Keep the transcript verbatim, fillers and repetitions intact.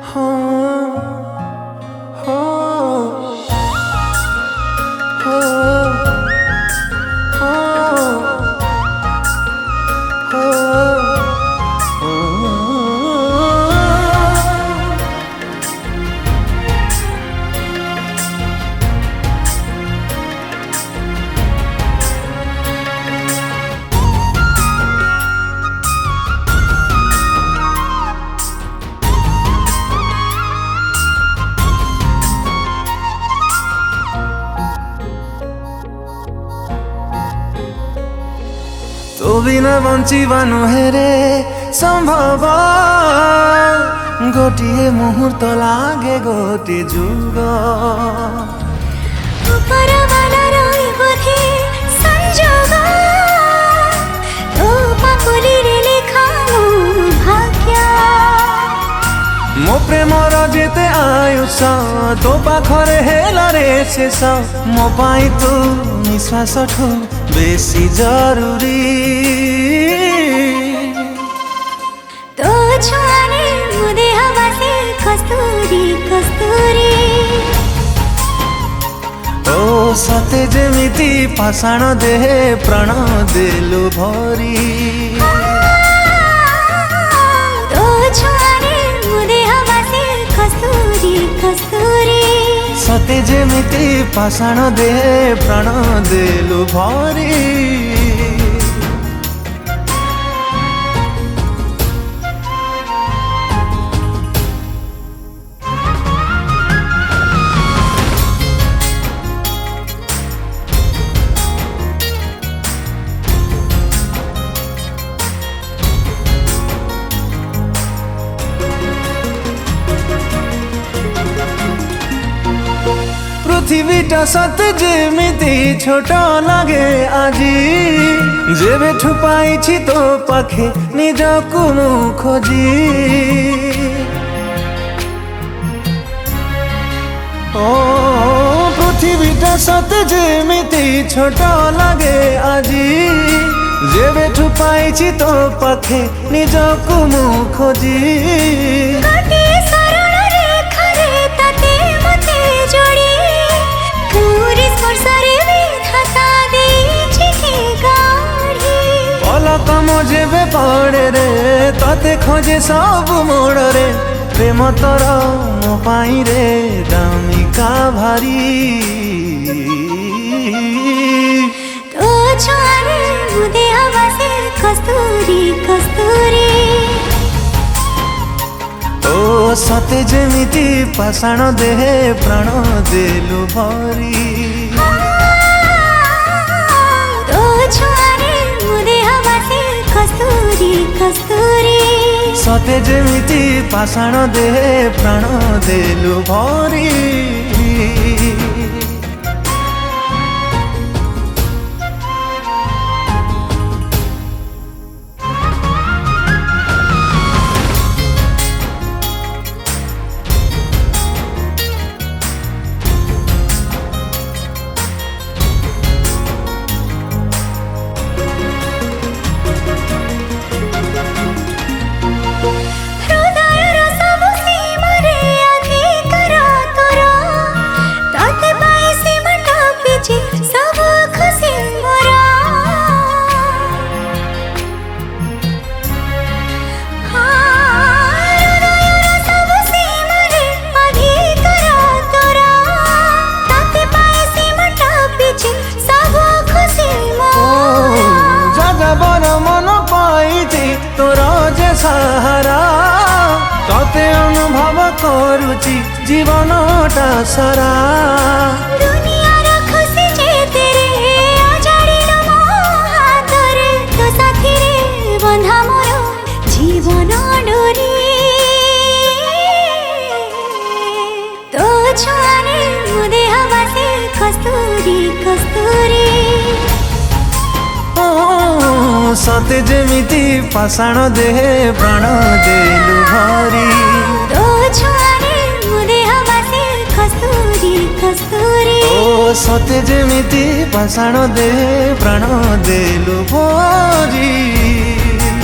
हो हो हो हो तो बिना बंचिबा नुहे रे संभव गोटे मुहूर्त लागे गोटे जुग मो प्रेमर जेते आयुष तो पाखरे हेला रे शेष मो पाई तू निश्वास ठू बेसी जरूरी तो छुआने मुदे हवा से कस्तूरी कस्तूरी ओ सते जेमिति पाषाण देहे प्राण देलु भरी तो छुआने मुदे हवा से कस्तूरी कस्तूरी सते जेमिति पाषाण देहे प्राण देलु भरी पृथ्वीटा सत जेमिति छोट लगे आजी जेबे ठुपाइछि तो पाखे निजकु मु खोजी ओ पृथ्वीटा सत जेमिति छोट लगे आजी जेबे ठुपाइछि तो पाखे निजकु मु खोजी जेबे पड़े रे तते खोजे सब मोड़ रे प्रेम तोर मो पाई रे दामिका भारी तो छुआने मुदे हवा से कस्तूरी कस्तूरी ओ सते जेमिति पाषाण देहे प्राण देलु भरी तो छुआने मुदे हवा से कस्तूरी कस्तूरी सते जेमिति पाषाण देहे प्राण देलु भरी सहारा तते अनुभव करुची जीवनटा सारा दुनिया खुशी जे तेरे अजाड़िल मो हाथरे तो साथी रे बंधा मोर जीवन डोरी तो छुआने मुदे हवा से कस्तूरी कस्तूरी सते जेमिति पाषाण देहे प्राण देलु भरी तो छुआने मुदे हवा से कस्तूरी कस्तूरी ओ सते जेमिति पाषाण देहे प्राण देलु भरी।